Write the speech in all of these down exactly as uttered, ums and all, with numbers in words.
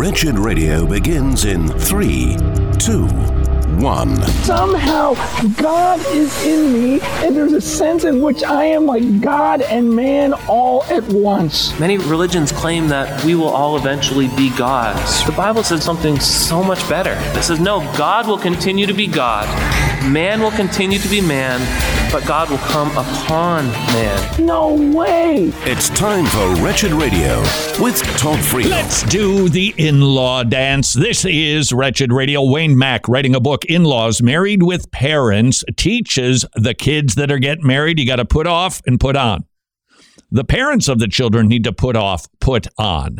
Wretched Radio begins in three, two, one. Somehow God is in me, and there's a sense in which I am like God and man all at once. Many religions claim that we will all eventually be gods. The Bible says something so much better. It says, no, God will continue to be God. Man will continue to be man, but God will come upon man. No way! It's time for Wretched Radio with Todd Friel. Let's do the in-law dance. This is Wretched Radio. Wayne Mack, writing a book, In-Laws, Married with Parents, teaches the kids that are getting married, you got to put off and put on. The parents of the children need to put off, put on.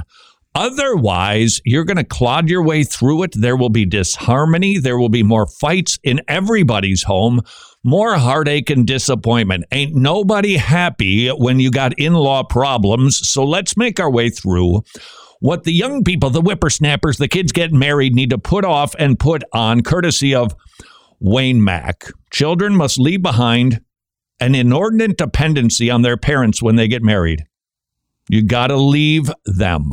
Otherwise, you're going to clod your way through it. There will be disharmony. There will be more fights in everybody's home, more heartache and disappointment. Ain't nobody happy when you got in-law problems. So let's make our way through what the young people, the whippersnappers, the kids getting married need to put off and put on, courtesy of Wayne Mack. Children must leave behind an inordinate dependency on their parents when they get married. You got to leave them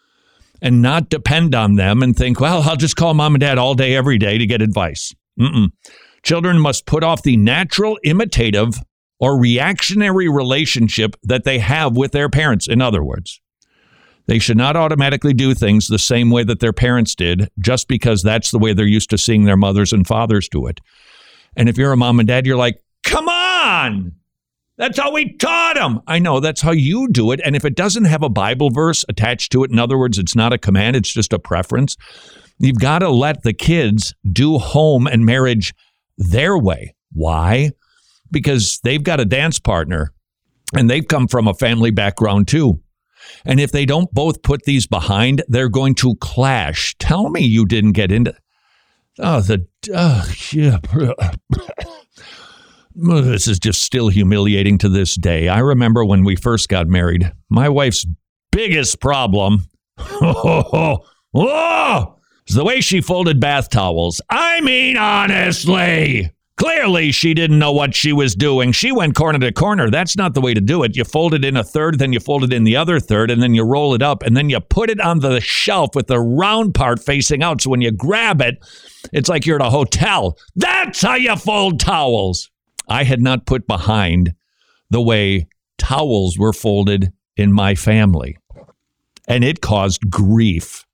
and not depend on them and think, well, I'll just call mom and dad all day, every day to get advice. Mm-mm. Children must put off the natural, imitative, or reactionary relationship that they have with their parents. In other words, they should not automatically do things the same way that their parents did just because that's the way they're used to seeing their mothers and fathers do it. And if you're a mom and dad, you're like, come on! That's how we taught them. I know, that's how you do it. And if it doesn't have a Bible verse attached to it, in other words, it's not a command, it's just a preference, you've got to let the kids do home and marriage their way. Why? Because they've got a dance partner and they've come from a family background too. And if they don't both put these behind, they're going to clash. Tell me you didn't get into... Oh, the... Oh, yeah. This is just still humiliating to this day. I remember when we first got married, my wife's biggest problem oh, oh, is the way she folded bath towels. I mean, honestly, clearly she didn't know what she was doing. She went corner to corner. That's not the way to do it. You fold it in a third, then you fold it in the other third, and then you roll it up, and then you put it on the shelf with the round part facing out. So when you grab it, it's like you're at a hotel. That's how you fold towels. I had not put behind the way towels were folded in my family, and it caused grief.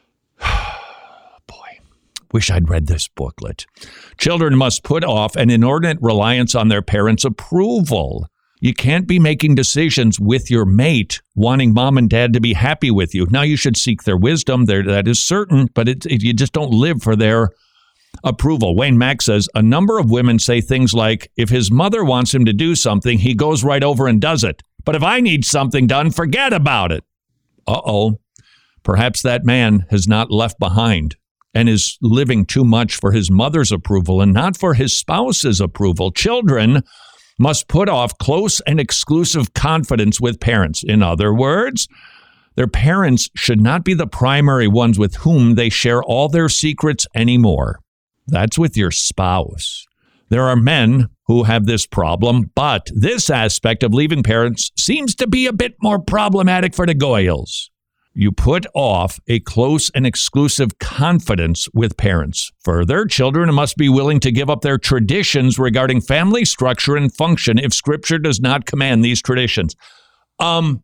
Boy, wish I'd read this booklet. Children must put off an inordinate reliance on their parents' approval. You can't be making decisions with your mate, wanting mom and dad to be happy with you. Now, you should seek their wisdom, there, that is certain, but it, it, you just don't live for their approval. Wayne Mack says, a number of women say things like, if his mother wants him to do something, he goes right over and does it. But if I need something done, forget about it. Uh-oh. Perhaps that man has not left behind and is living too much for his mother's approval and not for his spouse's approval. Children must put off close and exclusive confidence with parents. In other words, their parents should not be the primary ones with whom they share all their secrets anymore. That's with your spouse. There are men who have this problem, but this aspect of leaving parents seems to be a bit more problematic for the Goyles. You put off a close and exclusive confidence with parents. Further, children must be willing to give up their traditions regarding family structure and function if Scripture does not command these traditions. Um,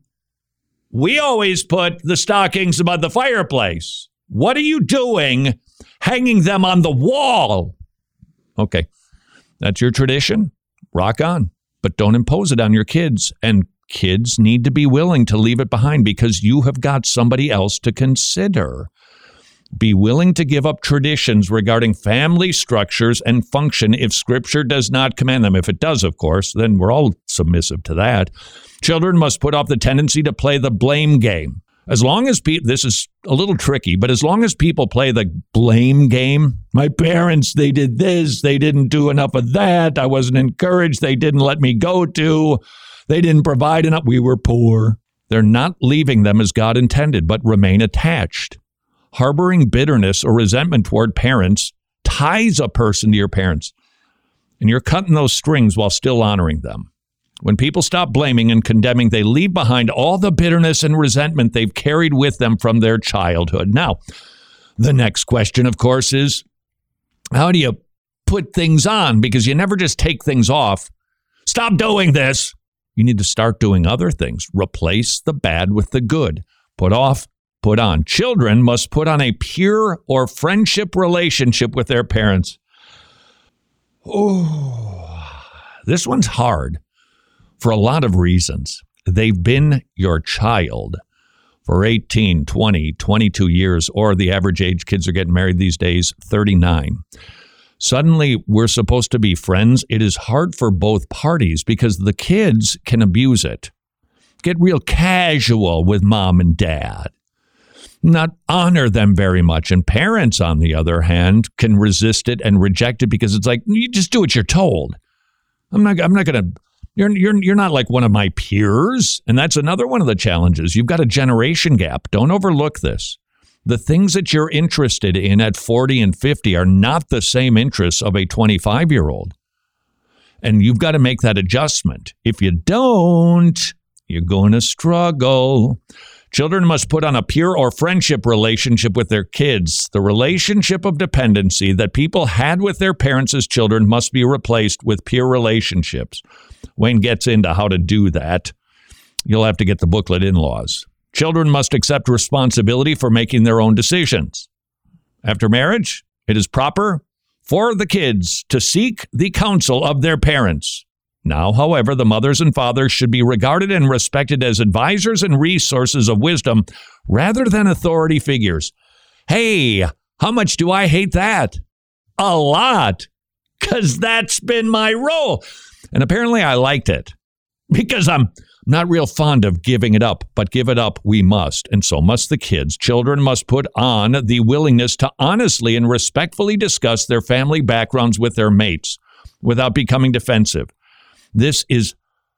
we always put the stockings above the fireplace. What are you doing hanging them on the wall? Okay, that's your tradition. Rock on, but don't impose it on your kids. And kids need to be willing to leave it behind because you have got somebody else to consider. Be willing to give up traditions regarding family structures and function if Scripture does not command them. If it does, of course, then we're all submissive to that. Children must put off the tendency to play the blame game. As long as people, this is a little tricky, but as long as people play the blame game, my parents, they did this, they didn't do enough of that, I wasn't encouraged, they didn't let me go to, they didn't provide enough, we were poor. They're not leaving them as God intended, but remain attached. Harboring bitterness or resentment toward parents ties a person to your parents, and you're cutting those strings while still honoring them. When people stop blaming and condemning, they leave behind all the bitterness and resentment they've carried with them from their childhood. Now, the next question, of course, is how do you put things on? Because you never just take things off. Stop doing this. You need to start doing other things. Replace the bad with the good. Put off, put on. Children must put on a pure or friendship relationship with their parents. Oh, this one's hard. For a lot of reasons. They've been your child for eighteen, twenty, twenty-two years, or the average age kids are getting married these days, thirty-nine. Suddenly, we're supposed to be friends. It is hard for both parties because the kids can abuse it. Get real casual with mom and dad. Not honor them very much. And parents, on the other hand, can resist it and reject it because it's like, you just do what you're told. I'm not, I'm not going to... You're, you're, you're not like one of my peers. And that's another one of the challenges. You've got a generation gap. Don't overlook this. The things that you're interested in at forty and fifty are not the same interests of a twenty-five-year-old. And you've got to make that adjustment. If you don't, you're going to struggle. Children must put on a peer or friendship relationship with their kids. The relationship of dependency that people had with their parents as children must be replaced with peer relationships. Wayne gets into how to do that. You'll have to get the booklet, In-Laws. Children must accept responsibility for making their own decisions. After marriage, it is proper for the kids to seek the counsel of their parents. Now, however, the mothers and fathers should be regarded and respected as advisors and resources of wisdom rather than authority figures. Hey, how much do I hate that? A lot, because that's been my role. And apparently I liked it because I'm not real fond of giving it up, but give it up we must, and so must the kids. Children must put on the willingness to honestly and respectfully discuss their family backgrounds with their mates without becoming defensive. This is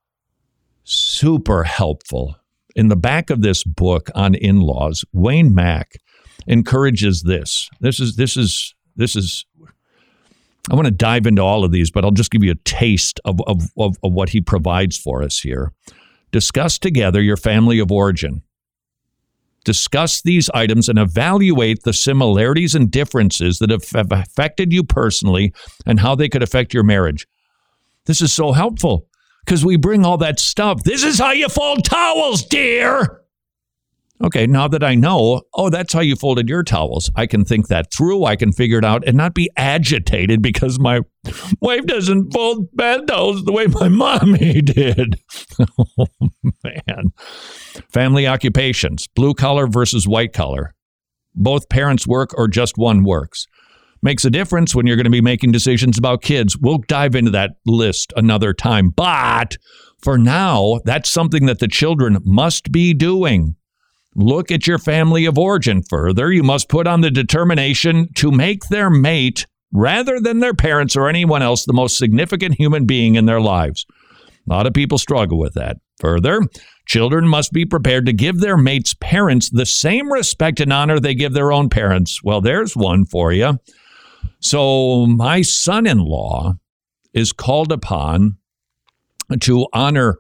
super helpful. In the back of this book on in-laws, Wayne Mack encourages this. This is, this is, this is, I want to dive into all of these, but I'll just give you a taste of, of, of, of what he provides for us here. Discuss together your family of origin. Discuss these items and evaluate the similarities and differences that have affected you personally and how they could affect your marriage. This is so helpful because we bring all that stuff. This is how you fold towels, dear. Okay, now that I know, oh, that's how you folded your towels. I can think that through. I can figure it out and not be agitated because my wife doesn't fold bed towels the way my mommy did. Oh, man. Family occupations, blue collar versus white collar. Both parents work or just one works. Makes a difference when you're going to be making decisions about kids. We'll dive into that list another time. But for now, that's something that the children must be doing. Look at your family of origin. Further, you must put on the determination to make their mate, rather than their parents or anyone else, the most significant human being in their lives. A lot of people struggle with that. Further, children must be prepared to give their mate's parents the same respect and honor they give their own parents. Well, there's one for you. So my son-in-law is called upon to honor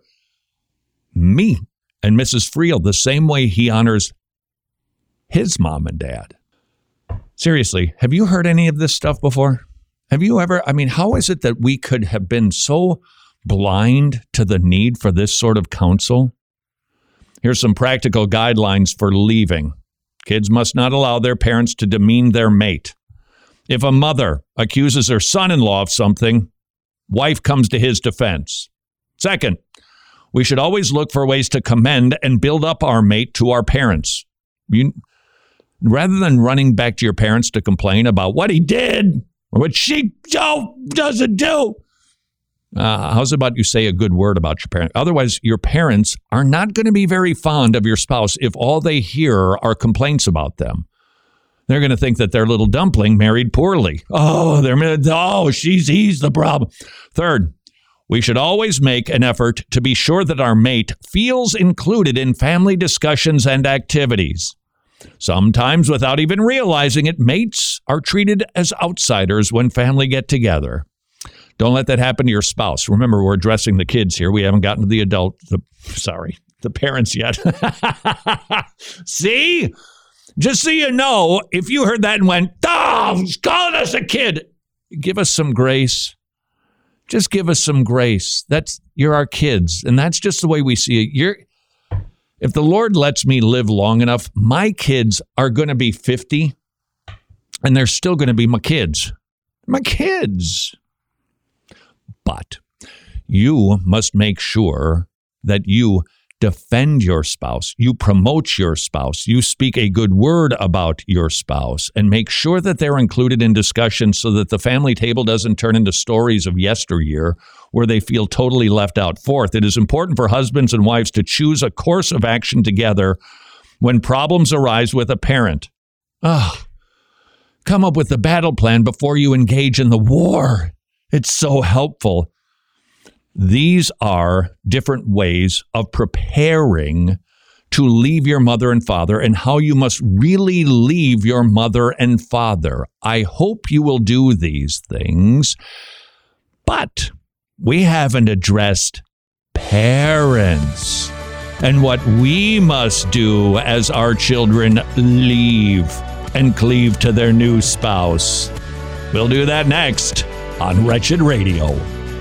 me and Missus Friel the same way he honors his mom and dad. Seriously, have you heard any of this stuff before? Have you ever? I mean, how is it that we could have been so blind to the need for this sort of counsel? Here's some practical guidelines for leaving. Kids must not allow their parents to demean their mate. If a mother accuses her son-in-law of something, wife comes to his defense. Second, we should always look for ways to commend and build up our mate to our parents. You, rather than running back to your parents to complain about what he did or what she oh, doesn't do, uh, how's about you say a good word about your parent? Otherwise, your parents are not going to be very fond of your spouse if all they hear are complaints about them. They're going to think that their little dumpling married poorly. Oh, they're oh, she's he's the problem. Third, we should always make an effort to be sure that our mate feels included in family discussions and activities. Sometimes, without even realizing it, mates are treated as outsiders when family get together. Don't let that happen to your spouse. Remember, we're addressing the kids here. We haven't gotten to the adult, the sorry, the parents yet. See? Just so you know, if you heard that and went, oh, he's calling us a kid, give us some grace. Just give us some grace. That's you're our kids, and that's just the way we see it. You're, if the Lord lets me live long enough, my kids are going to be fifty, and they're still going to be my kids. My kids. But you must make sure that you defend your spouse, you promote your spouse, you speak a good word about your spouse, and make sure that they're included in discussions so that the family table doesn't turn into stories of yesteryear where they feel totally left out. Fourth, it is important for husbands and wives to choose a course of action together when problems arise with a parent. Oh, come up with the battle plan before you engage in the war. It's so helpful. These are different ways of preparing to leave your mother and father and how you must really leave your mother and father. I hope you will do these things, but we haven't addressed parents and what we must do as our children leave and cleave to their new spouse. We'll do that next on Wretched Radio.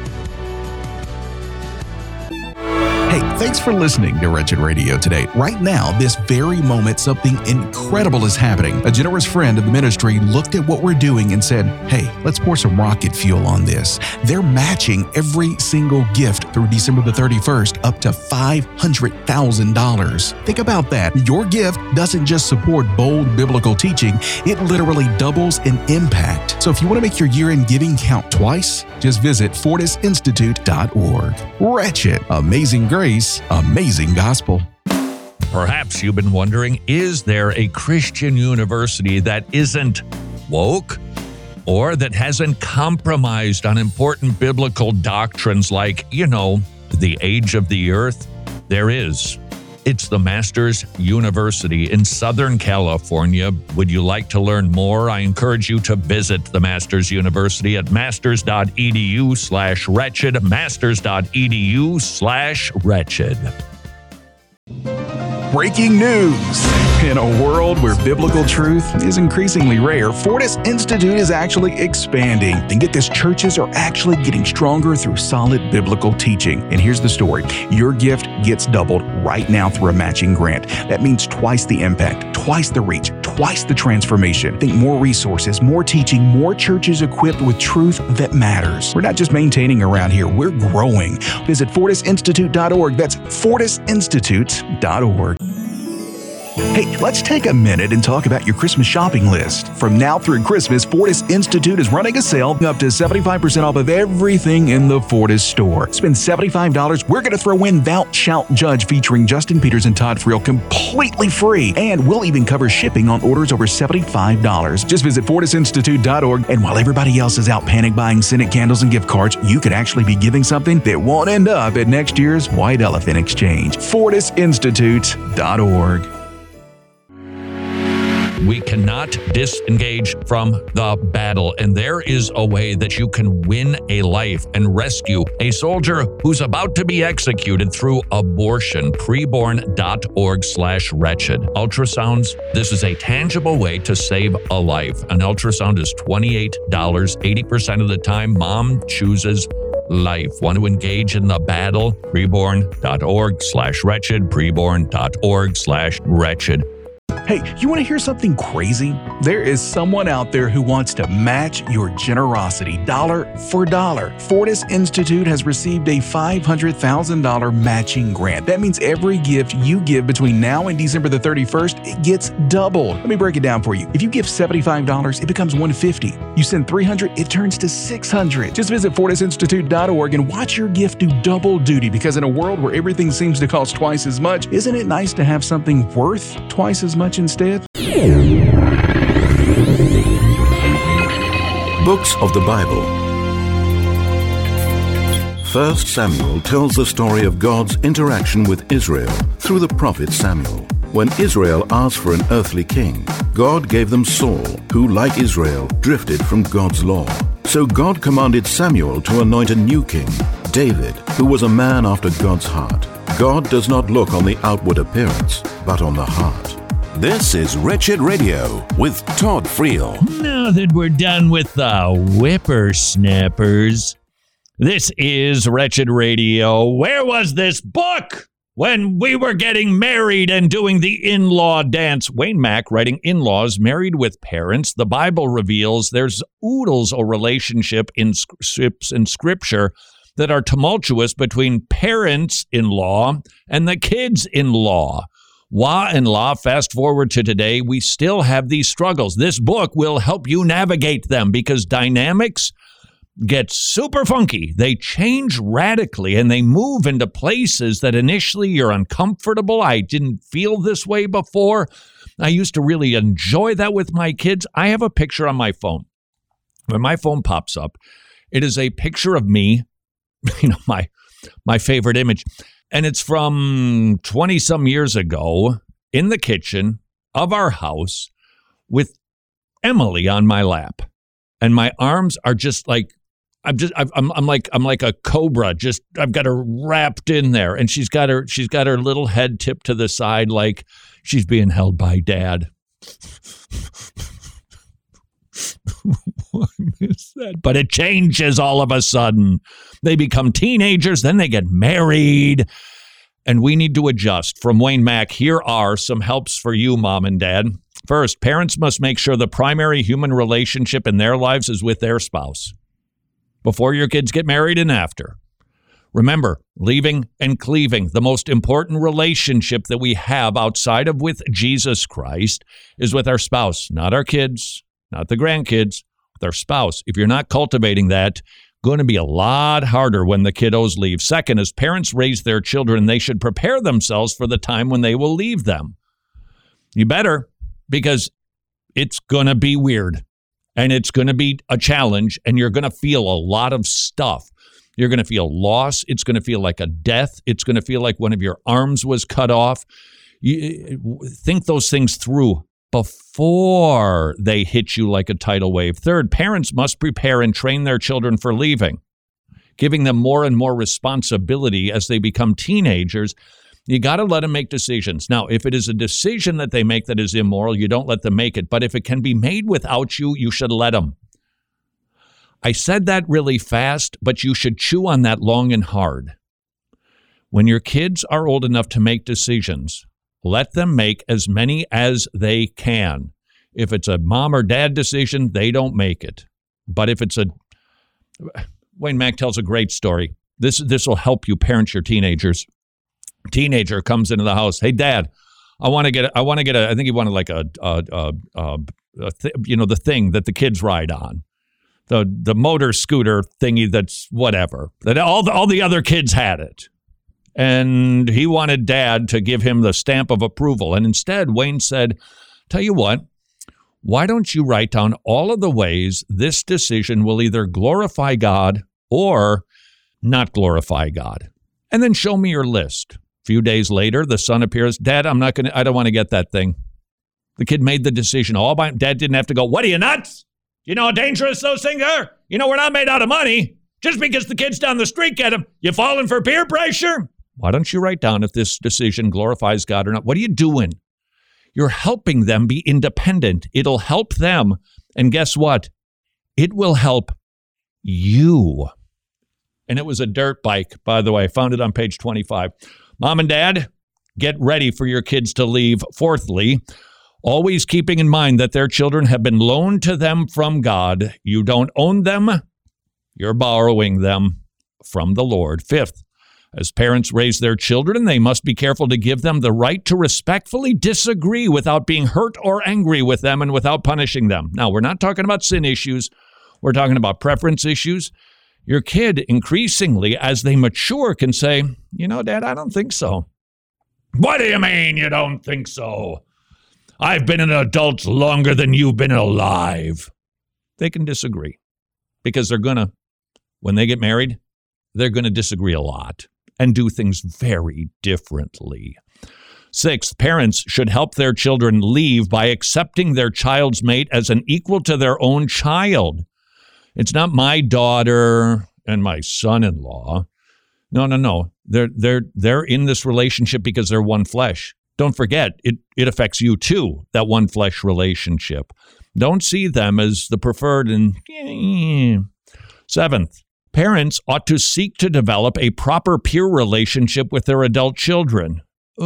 Hey, thanks for listening to Wretched Radio today. Right now, this very moment, something incredible is happening. A generous friend of the ministry looked at what we're doing and said, hey, let's pour some rocket fuel on this. They're matching every single gift through December the thirty-first up to five hundred thousand dollars. Think about that. Your gift doesn't just support bold biblical teaching, it literally doubles in impact. So if you want to make your year-end giving count twice, just visit Fortis Institute dot org. Wretched, amazing grace, amazing gospel. Perhaps you've been wondering, is there a Christian university that isn't woke or that hasn't compromised on important biblical doctrines like, you know, the age of the earth? There is. It's the Masters University in Southern California. Would you like to learn more? I encourage you to visit the Masters University at masters.edu slash wretched, masters.edu slash wretched. Breaking news. In a world where biblical truth is increasingly rare, Fortis Institute is actually expanding. And get this, churches are actually getting stronger through solid biblical teaching. And here's the story. Your gift gets doubled right now through a matching grant. That means twice the impact, twice the reach, twice the transformation. Think more resources, more teaching, more churches equipped with truth that matters. We're not just maintaining around here, we're growing. Visit Fortis Institute dot org. That's Fortis Institute dot org. Hey, let's take a minute and talk about your Christmas shopping list. From now through Christmas, Fortis Institute is running a sale up to seventy-five percent off of everything in the Fortis store. Spend seventy-five dollars, we're going to throw in Thou Shalt Judge featuring Justin Peters and Todd Friel completely free. And we'll even cover shipping on orders over seventy-five dollars. Just visit Fortis Institute dot org, and while everybody else is out panic buying scented candles and gift cards, you could actually be giving something that won't end up at next year's White Elephant Exchange. Fortis Institute dot org. We cannot disengage from the battle, and there is a way that you can win a life and rescue a soldier who's about to be executed through abortion. preborn dot org slash wretched. Ultrasounds, this is a tangible way to save a life. An ultrasound is twenty-eight dollars. eighty percent of the time, mom chooses life. Want to engage in the battle? preborn dot org slash wretched. preborn dot org slash wretched. Hey, you want to hear something crazy? There is someone out there who wants to match your generosity dollar for dollar. Fortis Institute has received a five hundred thousand dollars matching grant. That means every gift you give between now and December the thirty-first, it gets doubled. Let me break it down for you. If you give seventy-five dollars, it becomes one hundred fifty dollars. You send three hundred dollars, it turns to six hundred dollars. Just visit Fortis Institute dot org and watch your gift do double duty, because in a world where everything seems to cost twice as much, isn't it nice to have something worth twice as much instead? Books of the Bible. First Samuel tells the story of God's interaction with Israel through the prophet Samuel. When Israel asked for an earthly king, God gave them Saul, who, like Israel, drifted from God's law. So God commanded Samuel to anoint a new king, David, who was a man after God's heart. God does not look on the outward appearance, but on the heart. This is Wretched Radio with Todd Friel. Now that we're done with the whippersnappers, this is Wretched Radio. Where was this book when we were getting married and doing the in-law dance? Wayne Mack writing In-Laws Married with Parents. The Bible reveals there's oodles of relationship in scripts in Scripture that are tumultuous between parents-in-law and the kids-in-law. Wa-in-law, fast forward to today, we still have these struggles. This book will help you navigate them because dynamics get super funky. They change radically and they move into places that initially you're uncomfortable. I didn't feel this way before. I used to really enjoy that with my kids. I have a picture on my phone. When my phone pops up, it is a picture of me, you know, my my favorite image. And it's from twenty-some years ago in the kitchen of our house with Emily on my lap. And my arms are just like, I'm just, I'm, I'm like, I'm like a cobra. Just, I've got her wrapped in there, and she's got her, she's got her little head tipped to the side, like she's being held by Dad. I miss that. But it changes all of a sudden. They become teenagers, then they get married, and we need to adjust. From Wayne Mack, here are some helps for you, Mom and Dad. First, parents must make sure the primary human relationship in their lives is with their spouse before your kids get married and after. Remember, leaving and cleaving, the most important relationship that we have outside of with Jesus Christ is with our spouse, not our kids, not the grandkids, with our spouse. If you're not cultivating that, going to be a lot harder when the kiddos leave. Second, as parents raise their children, they should prepare themselves for the time when they will leave them. You better, because it's going to be weird. And it's going to be a challenge, and you're going to feel a lot of stuff. You're going to feel loss. It's going to feel like a death. It's going to feel like one of your arms was cut off. You think those things through before they hit you like a tidal wave. Third, parents must prepare and train their children for leaving, giving them more and more responsibility as they become teenagers. You got to let them make decisions. Now, if it is a decision that they make that is immoral, you don't let them make it. But if it can be made without you, you should let them. I said that really fast, but you should chew on that long and hard. When your kids are old enough to make decisions, let them make as many as they can. If it's a mom or dad decision, they don't make it. But if it's a... Wayne Mack tells a great story. This, this will help you parent your teenagers. Teenager comes into the house. Hey, Dad, I want to get. I want to get a. I think he wanted like a, a, a, a, a th- you know, the thing that the kids ride on, the the motor scooter thingy. That's whatever. That all the all the other kids had it, and he wanted Dad to give him the stamp of approval. And instead, Wayne said, "Tell you what, why don't you write down all of the ways this decision will either glorify God or not glorify God, and then show me your list." A few days later, the son appears. Dad, I'm not going to, I don't want to get that thing. The kid made the decision all by, Dad didn't have to go, what are you, nuts? You know how dangerous those things are? You know, we're not made out of money. Just because the kids down the street get them, you falling for peer pressure? Why don't you write down if this decision glorifies God or not? What are you doing? You're helping them be independent. It'll help them. And guess what? It will help you. And it was a dirt bike, by the way. I found it on page twenty-five. Mom and Dad, get ready for your kids to leave. Fourthly, always keeping in mind that their children have been loaned to them from God. You don't own them. You're borrowing them from the Lord. Fifth, as parents raise their children, they must be careful to give them the right to respectfully disagree without being hurt or angry with them and without punishing them. Now, we're not talking about sin issues. We're talking about preference issues. Your kid, increasingly, as they mature, can say, you know, Dad, I don't think so. What do you mean you don't think so? I've been an adult longer than you've been alive. They can disagree because they're going to, when they get married, they're going to disagree a lot and do things very differently. Sixth, parents should help their children leave by accepting their child's mate as an equal to their own child. It's not my daughter and my son-in-law. No, no, no. They're they're they're in this relationship because they're one flesh. Don't forget, it, it affects you too, that one flesh relationship. Don't see them as the preferred. And seventh, parents ought to seek to develop a proper peer relationship with their adult children.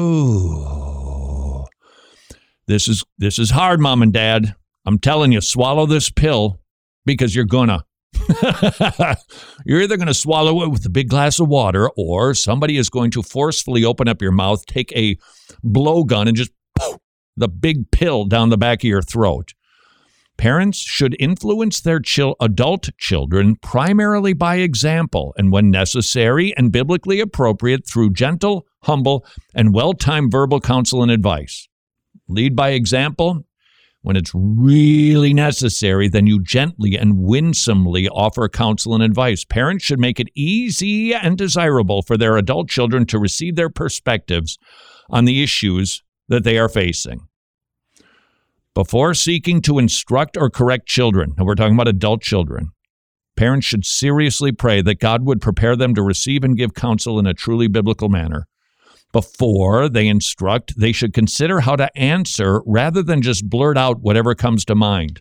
Ooh. This is this is hard, Mom and Dad. I'm telling you, swallow this pill because you're gonna. You're either going to swallow it with a big glass of water, or somebody is going to forcefully open up your mouth, take a blowgun, and just poof, the big pill down the back of your throat. Parents should influence their chil- adult children primarily by example, and when necessary and biblically appropriate, through gentle, humble, and well-timed verbal counsel and advice. Lead by example. When it's really necessary, then you gently and winsomely offer counsel and advice. Parents should make it easy and desirable for their adult children to receive their perspectives on the issues that they are facing. Before seeking to instruct or correct children, and we're talking about adult children, parents should seriously pray that God would prepare them to receive and give counsel in a truly biblical manner. Before they instruct, they should consider how to answer rather than just blurt out whatever comes to mind.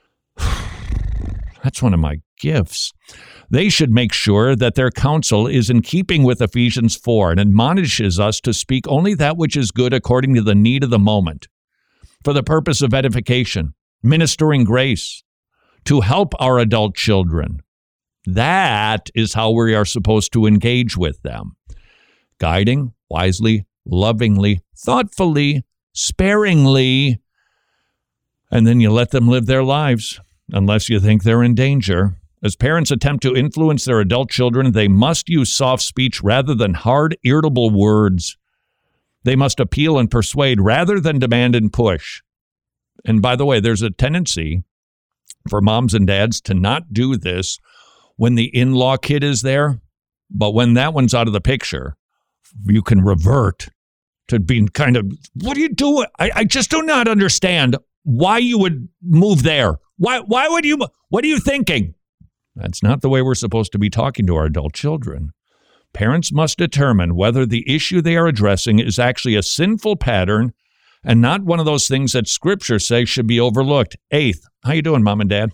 That's one of my gifts. They should make sure that their counsel is in keeping with Ephesians four and admonishes us to speak only that which is good according to the need of the moment, for the purpose of edification, ministering grace, to help our adult children. That is how we are supposed to engage with them. Guiding, wisely, lovingly, thoughtfully, sparingly, and then you let them live their lives, unless you think they're in danger. As parents attempt to influence their adult children, they must use soft speech rather than hard, irritable words. They must appeal and persuade rather than demand and push. And by the way, there's a tendency for moms and dads to not do this when the in-law kid is there, but when that one's out of the picture, you can revert to being kind of, what are you doing? I, I just do not understand why you would move there. Why Why would you, what are you thinking? That's not the way we're supposed to be talking to our adult children. Parents must determine whether the issue they are addressing is actually a sinful pattern and not one of those things that Scripture says should be overlooked. Eighth, how you doing, Mom and Dad?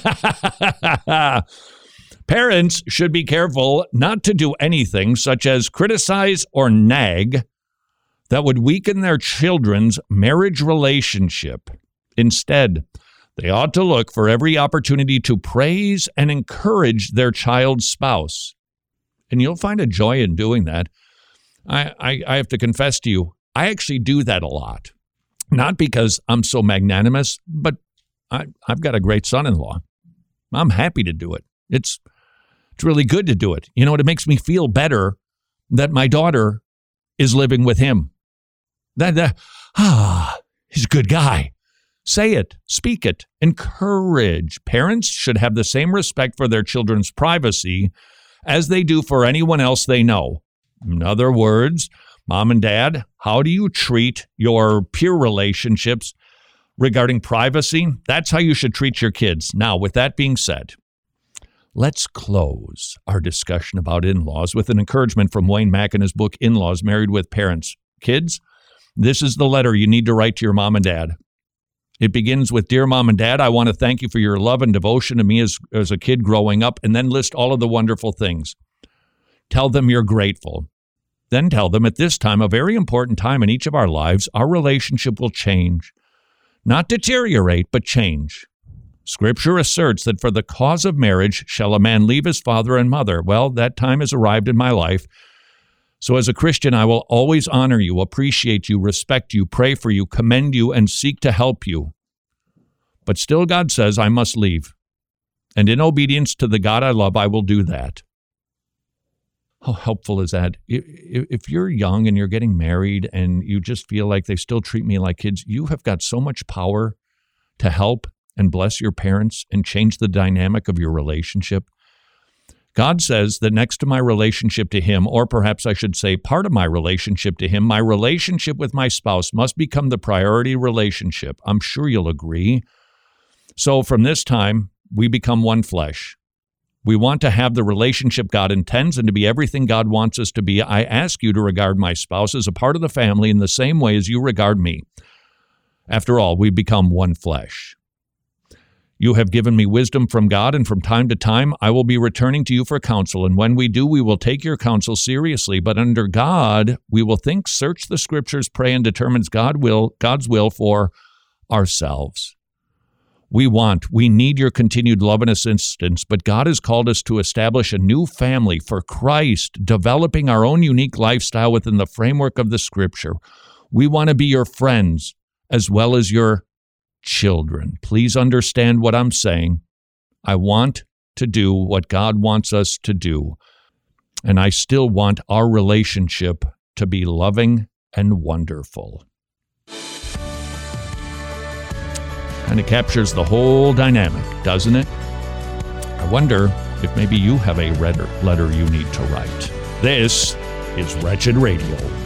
Parents should be careful not to do anything such as criticize or nag that would weaken their children's marriage relationship. Instead, they ought to look for every opportunity to praise and encourage their child's spouse. And you'll find a joy in doing that. I, I, I have to confess to you, I actually do that a lot. Not because I'm so magnanimous, but I, I've got a great son-in-law. I'm happy to do it. It's It's really good to do it. You know, it makes me feel better that my daughter is living with him. That, that ah, he's a good guy. Say it, speak it, encourage. Parents should have the same respect for their children's privacy as they do for anyone else they know. In other words, Mom and Dad, how do you treat your peer relationships regarding privacy? That's how you should treat your kids. Now, with that being said, let's close our discussion about in-laws with an encouragement from Wayne Mack in his book, In-Laws, Married with Parents. Kids, this is the letter you need to write to your mom and dad. It begins with, Dear Mom and Dad, I want to thank you for your love and devotion to me as, as a kid growing up, and then list all of the wonderful things. Tell them you're grateful. Then tell them at this time, a very important time in each of our lives, our relationship will change. Not deteriorate, but change. Scripture asserts that for the cause of marriage shall a man leave his father and mother. Well, that time has arrived in my life. So as a Christian, I will always honor you, appreciate you, respect you, pray for you, commend you, and seek to help you. But still God says I must leave. And in obedience to the God I love, I will do that. How helpful is that? If you're young and you're getting married and you just feel like they still treat me like kids, you have got so much power to help and bless your parents and change the dynamic of your relationship. God says that next to my relationship to him, or perhaps I should say part of my relationship to him, my relationship with my spouse must become the priority relationship. I'm sure you'll agree. So from this time, we become one flesh. We want to have the relationship God intends and to be everything God wants us to be. I ask you to regard my spouse as a part of the family in the same way as you regard me. After all, we become one flesh. You have given me wisdom from God, and from time to time I will be returning to you for counsel. And when we do, we will take your counsel seriously. But under God, we will think, search the Scriptures, pray, and determine God will, God's will for ourselves. We want, we need your continued love and assistance, but God has called us to establish a new family for Christ, developing our own unique lifestyle within the framework of the Scripture. We want to be your friends as well as your children. Please understand what I'm saying. I want to do what God wants us to do, and I still want our relationship to be loving and wonderful. And it captures the whole dynamic, doesn't it? I wonder if maybe you have a letter you need to write. This is Wretched Radio.